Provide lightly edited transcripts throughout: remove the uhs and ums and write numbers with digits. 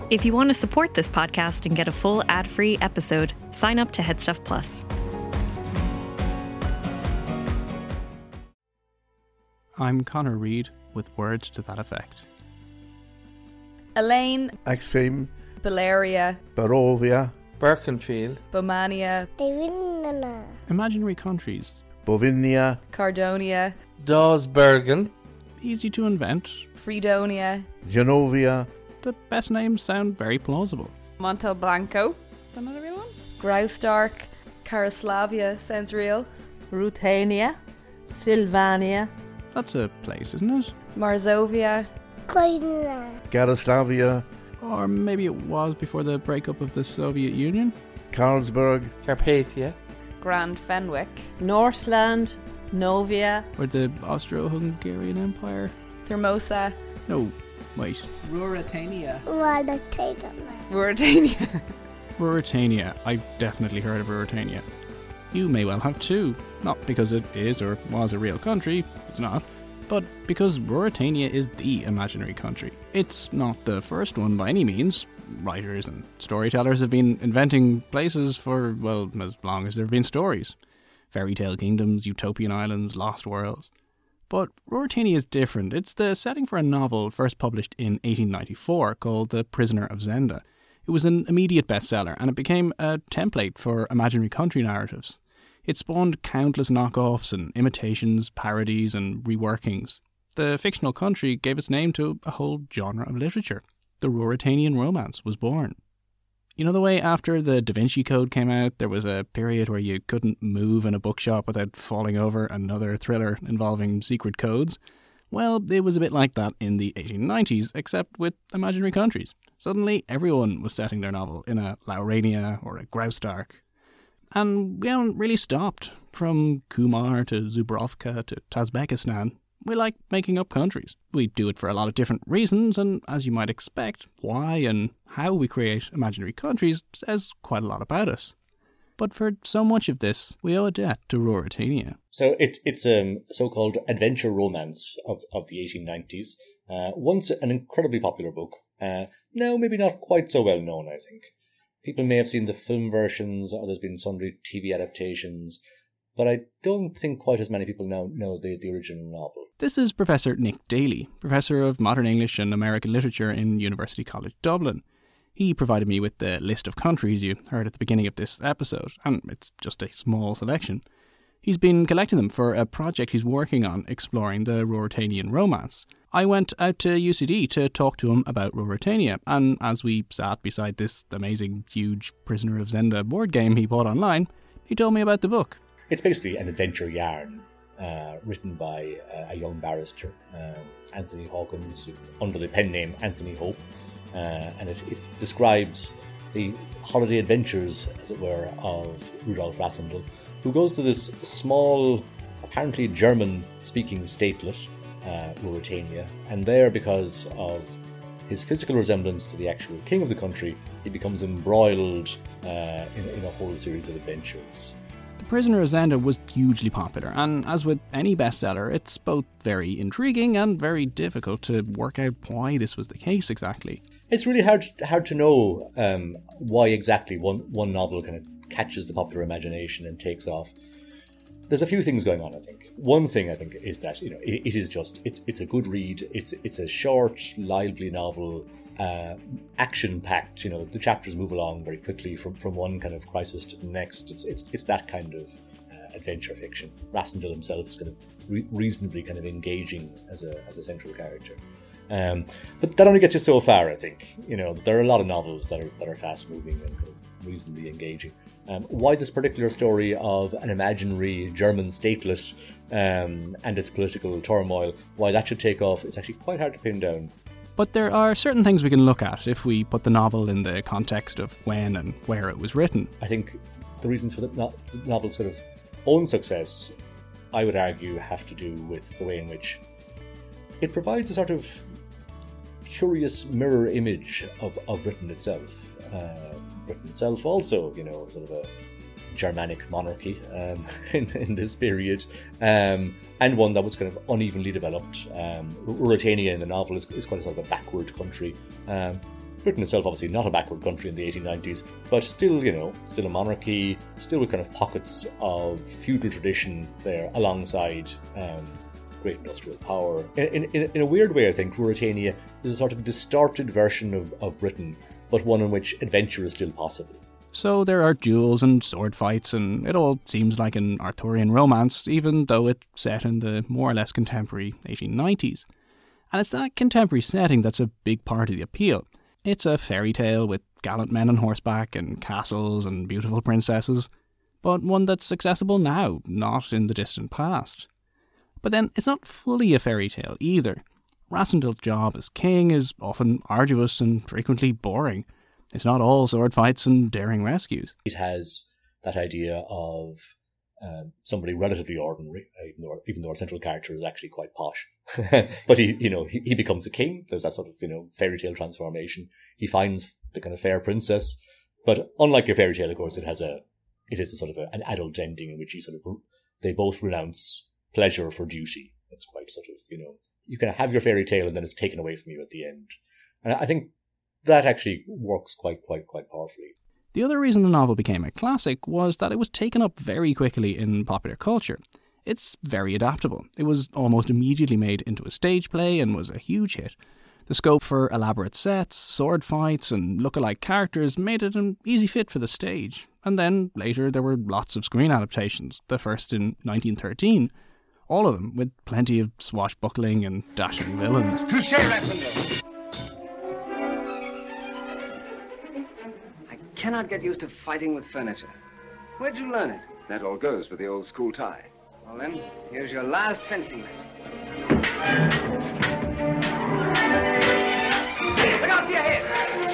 If you want to support this podcast and get a full ad-free episode, sign up to Headstuff Plus. I'm Connor Reid with words to that effect. Elaine, Axfame, Valeria, Barovia, Birkenfield, Bomania, Imaginary countries. Bovinia, Cardonia, Dawsbergen, Easy to invent. Fredonia, Genovia, The best names sound very plausible. Montalblanco, another real one? Graustark, Karaslavia, sounds real. Rutania, Sylvania, That's a place, isn't it? Marzovia, Garoslavia, Or maybe it was before the breakup of the Soviet Union? Carlsberg, Carpathia, Grand Fenwick, Norseland, Novia, Or the Austro-Hungarian Empire? Thermosa, No, wait. Ruritania. Ruritania. Ruritania. I've definitely heard of Ruritania. You may well have too. Not because it is or was a real country, it's not, but because Ruritania is the imaginary country. It's not the first one by any means. Writers and storytellers have been inventing places for, well, as long as there have been stories. Fairy tale kingdoms, utopian islands, lost worlds. But Ruritania is different. It's the setting for a novel first published in 1894 called The Prisoner of Zenda. It was an immediate bestseller and it became a template for imaginary country narratives. It spawned countless knockoffs and imitations, parodies and reworkings. The fictional country gave its name to a whole genre of literature. The Ruritanian romance was born. You know the way after the Da Vinci Code came out, there was a period where you couldn't move in a bookshop without falling over another thriller involving secret codes? Well, it was a bit like that in the 1890s, except with imaginary countries. Suddenly, everyone was setting their novel in a Laurania or a Graustark. And we haven't really stopped. From Kumar to Zubrovka to Tazbekistan, we like making up countries. We do it for a lot of different reasons, and as you might expect, why and how we create imaginary countries says quite a lot about us. But for so much of this, we owe a debt to Ruritania. So it's a so-called adventure romance of the 1890s. Once an incredibly popular book. Now maybe not quite so well known, I think. People may have seen the film versions, or there's been sundry TV adaptations, but I don't think quite as many people now know the original novel. This is Professor Nick Daly, Professor of Modern English and American Literature in University College Dublin. He provided me with the list of countries you heard at the beginning of this episode, and it's just a small selection. He's been collecting them for a project he's working on exploring the Ruritanian romance. I went out to UCD to talk to him about Ruritania, and as we sat beside this amazing, huge Prisoner of Zenda board game he bought online, he told me about the book. It's basically an adventure yarn written by a young barrister, Anthony Hawkins, under the pen name Anthony Hope, and it describes the holiday adventures, as it were, of Rudolf Rassendyll, who goes to this small, apparently German-speaking statelet, Ruritania, and there, because of his physical resemblance to the actual king of the country, he becomes embroiled in a whole series of adventures. The Prisoner of Zenda was hugely popular, and as with any bestseller, it's both very intriguing and very difficult to work out why this was the case exactly. It's really hard to know why exactly one novel kind of catches the popular imagination and takes off. There's a few things going on, I think. One thing, I think, is that it is just it's a good read. It's a short, lively novel, action-packed. The chapters move along very quickly from one kind of crisis to the next. It's that kind of adventure fiction. Rassendyll himself is kind of reasonably kind of engaging as a central character. But that only gets you so far, I think. There are a lot of novels that are fast-moving and kind of reasonably engaging. Why this particular story of an imaginary German statelet and its political turmoil, why that should take off, it's actually quite hard to pin down. But there are certain things we can look at if we put the novel in the context of when and where it was written. I think the reasons for the novel's sort of own success, I would argue, have to do with the way in which it provides a sort of curious mirror image of Britain itself. Britain itself also, sort of a Germanic monarchy in this period, and one that was kind of unevenly developed. Ruritania in the novel is quite a sort of a backward country, Britain itself, obviously not a backward country in the 1890s, but still, still a monarchy, still with kind of pockets of feudal tradition there alongside great industrial power. In a weird way, I think Ruritania is a sort of distorted version of Britain, but one in which adventure is still possible. So there are duels and sword fights, and it all seems like an Arthurian romance, even though it's set in the more or less contemporary 1890s. And it's that contemporary setting that's a big part of the appeal. It's a fairy tale with gallant men on horseback and castles and beautiful princesses, but one that's accessible now, not in the distant past. But then it's not fully a fairy tale either. Rassendyll's job as king is often arduous and frequently boring. It's not all sword fights and daring rescues. It has that idea of somebody relatively ordinary, even though our central character is actually quite posh. But he becomes a king. There's that sort of fairy tale transformation. He finds the kind of fair princess, but unlike your fairy tale, of course, it is a sort of an adult ending in which they both renounce pleasure for duty. It's quite sort of you can have your fairy tale and then it's taken away from you at the end. And I think that actually works quite powerfully. The other reason the novel became a classic was that it was taken up very quickly in popular culture. It's very adaptable. It was almost immediately made into a stage play and was a huge hit. The scope for elaborate sets, sword fights and look-alike characters made it an easy fit for the stage. And then later there were lots of screen adaptations, the first in 1913. All of them with plenty of swashbuckling and dashing villains. Touché, Rassendyll! I cannot get used to fighting with furniture. Where'd you learn it? That all goes with the old school tie. Well then, here's your last fencing lesson. Look out for your head!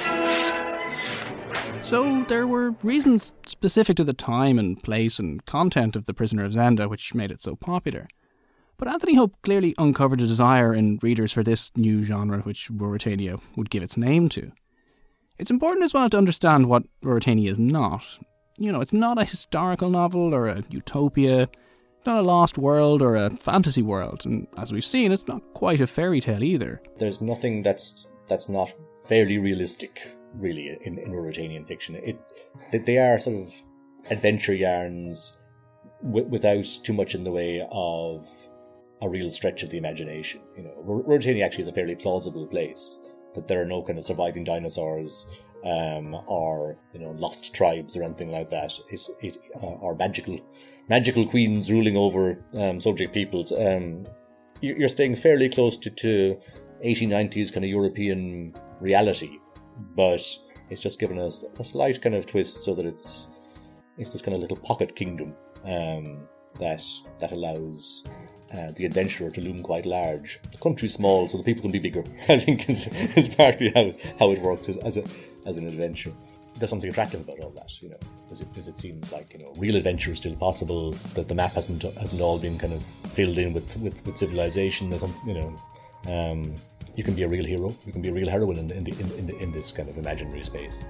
So there were reasons specific to the time and place and content of The Prisoner of Zenda which made it so popular. But Anthony Hope clearly uncovered a desire in readers for this new genre which Ruritania would give its name to. It's important as well to understand what Ruritania is not. It's not a historical novel or a utopia, not a lost world or a fantasy world, and as we've seen, it's not quite a fairy tale either. There's nothing that's not fairly realistic, really, in Ruritanian fiction. They are sort of adventure yarns without too much in the way of a real stretch of the imagination. Ruritania actually is a fairly plausible place. That there are no kind of surviving dinosaurs or lost tribes or anything like that. Or magical queens ruling over subject peoples. You're staying fairly close to 1890s kind of European reality, but it's just given us a slight kind of twist so that it's this kind of little pocket kingdom that allows the adventurer to loom quite large. The country's small, so the people can be bigger. I think is partly how it works as an adventure. There's something attractive about all that, as it seems like real adventure is still possible. That the map hasn't all been kind of filled in with civilization. There's you can be a real hero. You can be a real heroine in this kind of imaginary space.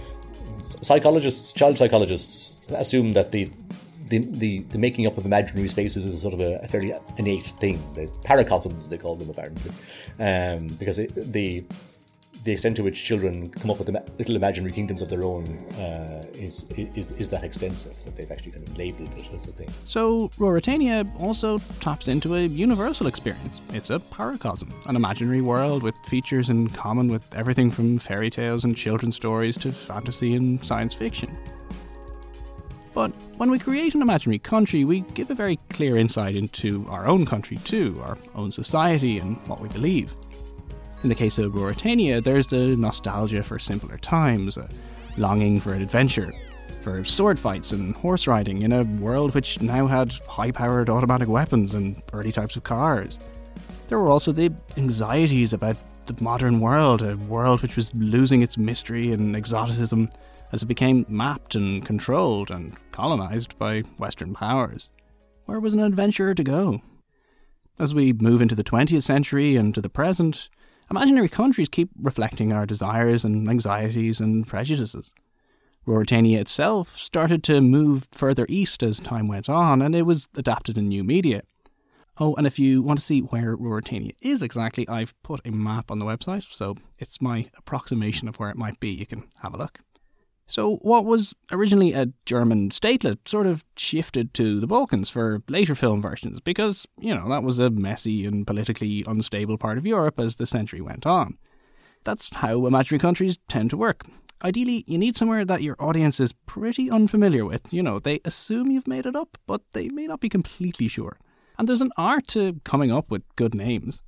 Child psychologists assume that the making up of imaginary spaces is sort of a fairly innate thing. The paracosms, they call them apparently, because the extent to which children come up with little imaginary kingdoms of their own is that extensive that they've actually kind of labelled it as a thing. So Ruritania also taps into a universal experience. It's a paracosm, an imaginary world with features in common with everything from fairy tales and children's stories to fantasy and science fiction. But when we create an imaginary country, we give a very clear insight into our own country too, our own society and what we believe. In the case of Ruritania, there's the nostalgia for simpler times, a longing for adventure, for sword fights and horse riding in a world which now had high-powered automatic weapons and early types of cars. There were also the anxieties about the modern world, a world which was losing its mystery and exoticism as it became mapped and controlled and colonized by Western powers. Where was an adventurer to go? As we move into the 20th century and to the present, imaginary countries keep reflecting our desires and anxieties and prejudices. Ruritania itself started to move further east as time went on, and it was adapted in new media. Oh, and if you want to see where Ruritania is exactly, I've put a map on the website, so it's my approximation of where it might be. You can have a look. So what was originally a German statelet sort of shifted to the Balkans for later film versions because, that was a messy and politically unstable part of Europe as the century went on. That's how imaginary countries tend to work. Ideally, you need somewhere that your audience is pretty unfamiliar with. They assume you've made it up, but they may not be completely sure. And there's an art to coming up with good names.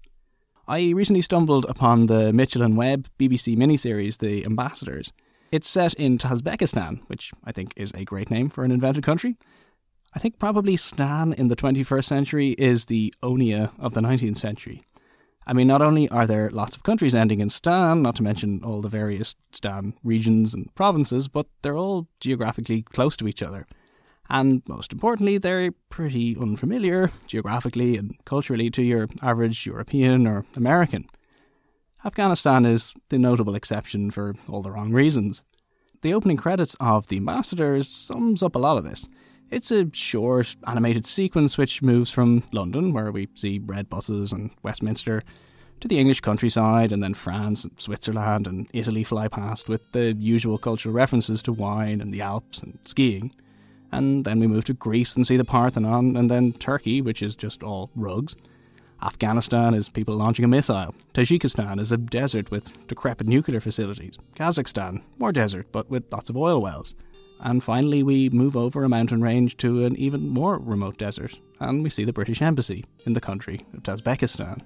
I recently stumbled upon the Mitchell and Webb BBC miniseries, The Ambassadors. It's set in Tajikistan, which I think is a great name for an invented country. I think probably Stan in the 21st century is the Onia of the 19th century. I mean, not only are there lots of countries ending in Stan, not to mention all the various Stan regions and provinces, but they're all geographically close to each other. And most importantly, they're pretty unfamiliar, geographically and culturally, to your average European or American. Afghanistan is the notable exception for all the wrong reasons. The opening credits of The Ambassadors sums up a lot of this. It's a short, animated sequence which moves from London, where we see red buses and Westminster, to the English countryside, and then France and Switzerland and Italy fly past with the usual cultural references to wine and the Alps and skiing. And then we move to Greece and see the Parthenon, and then Turkey, which is just all rugs. Afghanistan is people launching a missile. Tajikistan is a desert with decrepit nuclear facilities. Kazakhstan, more desert, but with lots of oil wells. And finally we move over a mountain range to an even more remote desert, and we see the British Embassy in the country of Tajikistan.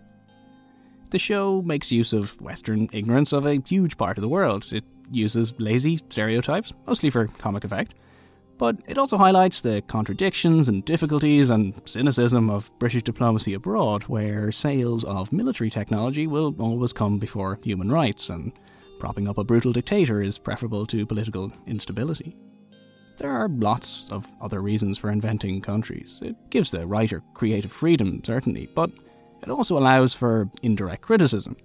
The show makes use of Western ignorance of a huge part of the world. It uses lazy stereotypes, mostly for comic effect, but it also highlights the contradictions and difficulties and cynicism of British diplomacy abroad, where sales of military technology will always come before human rights, and propping up a brutal dictator is preferable to political instability. There are lots of other reasons for inventing countries. It gives the writer creative freedom, certainly, but it also allows for indirect criticism.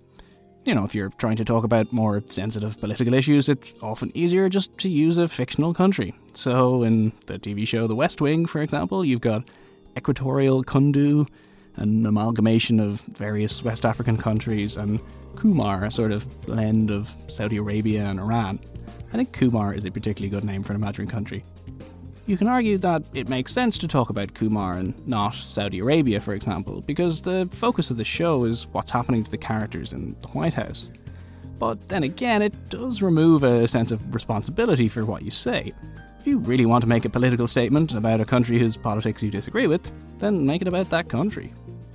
If you're trying to talk about more sensitive political issues, it's often easier just to use a fictional country. So in the TV show The West Wing, for example, you've got Equatorial Kundu, an amalgamation of various West African countries, and Kumar, a sort of blend of Saudi Arabia and Iran. I think Kumar is a particularly good name for an imaginary country. You can argue that it makes sense to talk about Kumar and not Saudi Arabia, for example, because the focus of the show is what's happening to the characters in the White House. But then again, it does remove a sense of responsibility for what you say. If you really want to make a political statement about a country whose politics you disagree with, then make it about that country.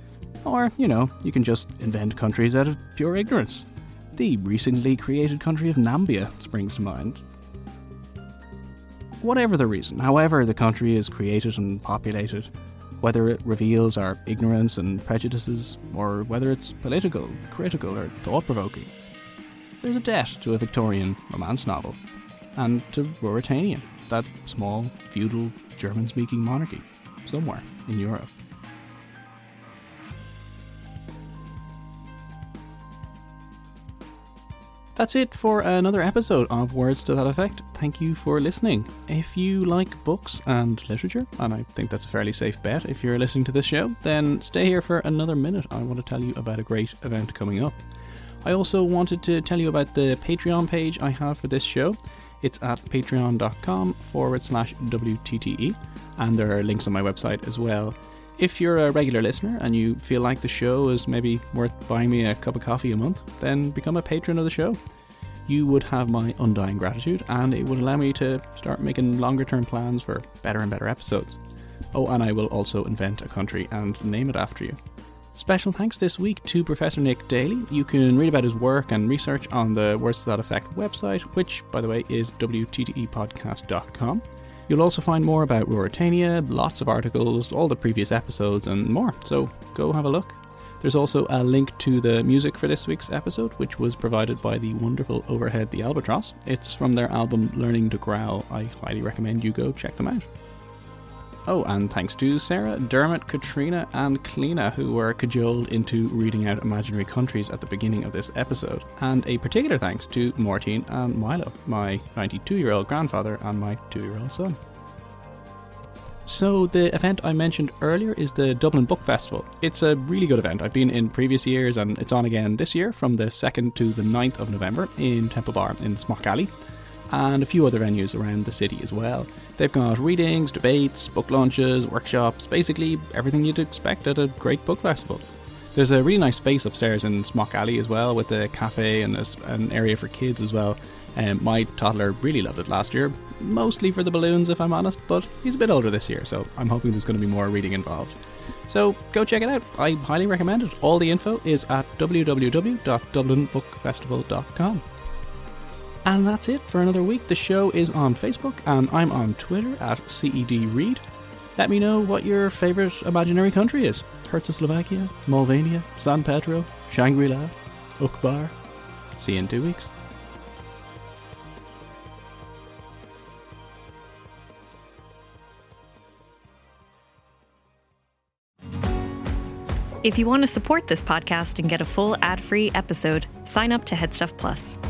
Or, you can just invent countries out of pure ignorance. The recently created country of Nambia springs to mind. Whatever the reason, however the country is created and populated, whether it reveals our ignorance and prejudices, or whether it's political, critical, or thought-provoking, there's a debt to a Victorian romance novel, and to Ruritania, that small, feudal, German-speaking monarchy, somewhere in Europe. That's it for another episode of Words to That Effect. Thank you for listening. If you like books and literature, and I think that's a fairly safe bet if you're listening to this show, then stay here for another minute. I want to tell you about a great event coming up. I also wanted to tell you about the Patreon page I have for this show. It's at patreon.com/WTTE, and there are links on my website as well. If you're a regular listener and you feel like the show is maybe worth buying me a cup of coffee a month, then become a patron of the show. You would have my undying gratitude, and it would allow me to start making longer term plans for better and better episodes. Oh, and I will also invent a country and name it after you. Special thanks this week to Professor Nick Daly. You can read about his work and research on the Words to That Effect website, which, by the way, is WTTEpodcast.com. You'll also find more about Ruritania, lots of articles, all the previous episodes and more, so go have a look. There's also a link to the music for this week's episode, which was provided by the wonderful Overhead the Albatross. It's from their album Learning to Growl. I highly recommend you go check them out. Oh, and thanks to Sarah, Dermot, Katrina and Kleena, who were cajoled into reading out imaginary countries at the beginning of this episode. And a particular thanks to Mortine and Milo, my 92-year-old grandfather and my 2-year-old son. So the event I mentioned earlier is the Dublin Book Festival. It's a really good event. I've been in previous years and it's on again this year from the 2nd to the 9th of November in Temple Bar in Smock Alley, and a few other venues around the city as well. They've got readings, debates, book launches, workshops, basically everything you'd expect at a great book festival. There's a really nice space upstairs in Smock Alley as well, with a cafe and an area for kids as well. My toddler really loved it last year, mostly for the balloons if I'm honest, but he's a bit older this year, so I'm hoping there's going to be more reading involved. So go check it out, I highly recommend it. All the info is at www.dublinbookfestival.com. And that's it for another week. The show is on Facebook and I'm on Twitter at CEDRead. Let me know what your favourite imaginary country is. Herzegovina, Mulvania, San Pedro, Shangri-La, Ukbar. See you in 2 weeks. If you want to support this podcast and get a full ad-free episode, sign up to Headstuff Plus.